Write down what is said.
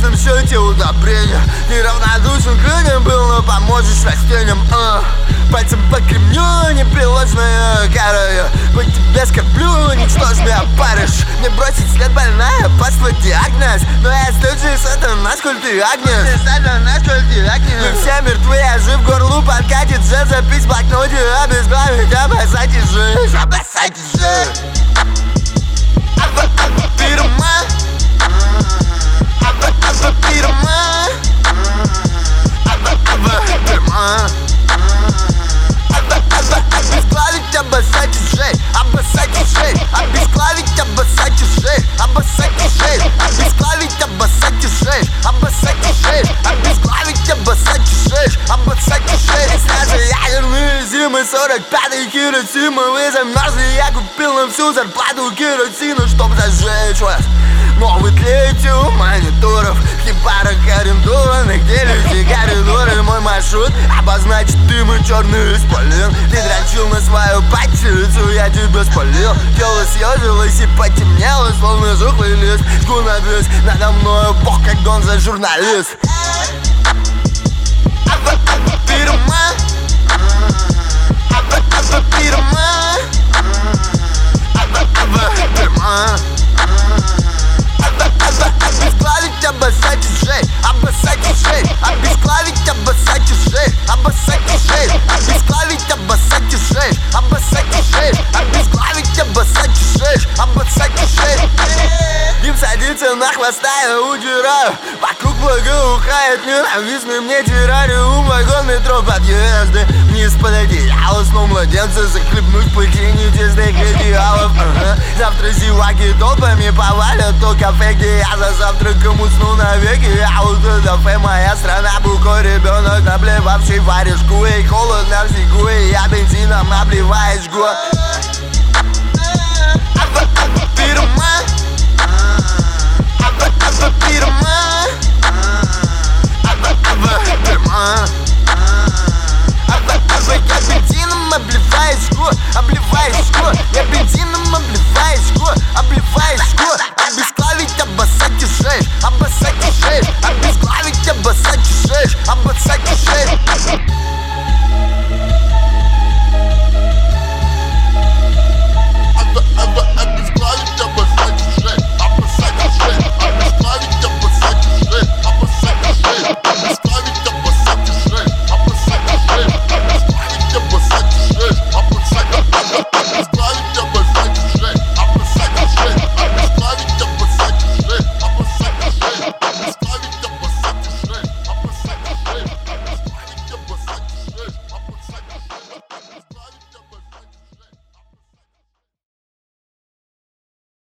конечном счете удобрение. Неравнодушен к людям был, но поможешь растениям. Пальцем по кремню, непреложная кара. По тебе скорблю, ничтожь меня паришь. Мне бросить след больная, паства диагноз. Но я случай сатана, сколь ты агнец. Мы все мертвы, я жив, горлу подкатит же. Запись в блокноте, обезглавить, обоссать и жить. Обоссать и жить. Пирма. Пирма. Пирма. Обезглавить, обоссать и жить. Обоссать и жить. Обезглавить, обоссать и жить. Обоссать и жить. Обезглавить, обоссать и жить. Обоссать и жить. Обезглавить, обоссать и жить. Обоссать и жить. Снятся ядерные зимы, 45-й Хиросима. Вы замерзли, я купил на всю зарплату керосина, чтоб зажечь вас. Новый тлеете у мониторов, в хибарах арендованных, где люди коридоры. Мой маршрут обозначит дым и черный исполин. Ты дрочил на свою патчицу, я тебя спалил. Тело съежилось и потемнело, словно жухлый лист. Жгу навес надо мною, бог как Гонза журналист. Пирма. Пирма. Пирма. Обезглавить, обоссать и жить. Обоссать и жить. Обезглавить, обоссать и жить. Обоссать и жить. Обезглавить, обоссать и жить. Обоссать и жить. Обезглавить, обоссать и жить. Обоссать и жить. Дим садится на хвоста, я удираю. Вокруг благоухает ненавистный мне террариум. Вагон метро, подъезды вниз под одеяло. Снова младенца захлебнуть в пыли честных идеалов. Завтра зеваки толпами повалят то кафе, где я за завтраком усну навеки. А вот это кафе моя страна, букой ребенок, наблевавший варежку. И холодно в снегу, и я бензином обливаю жгу. Пирма. Пирма.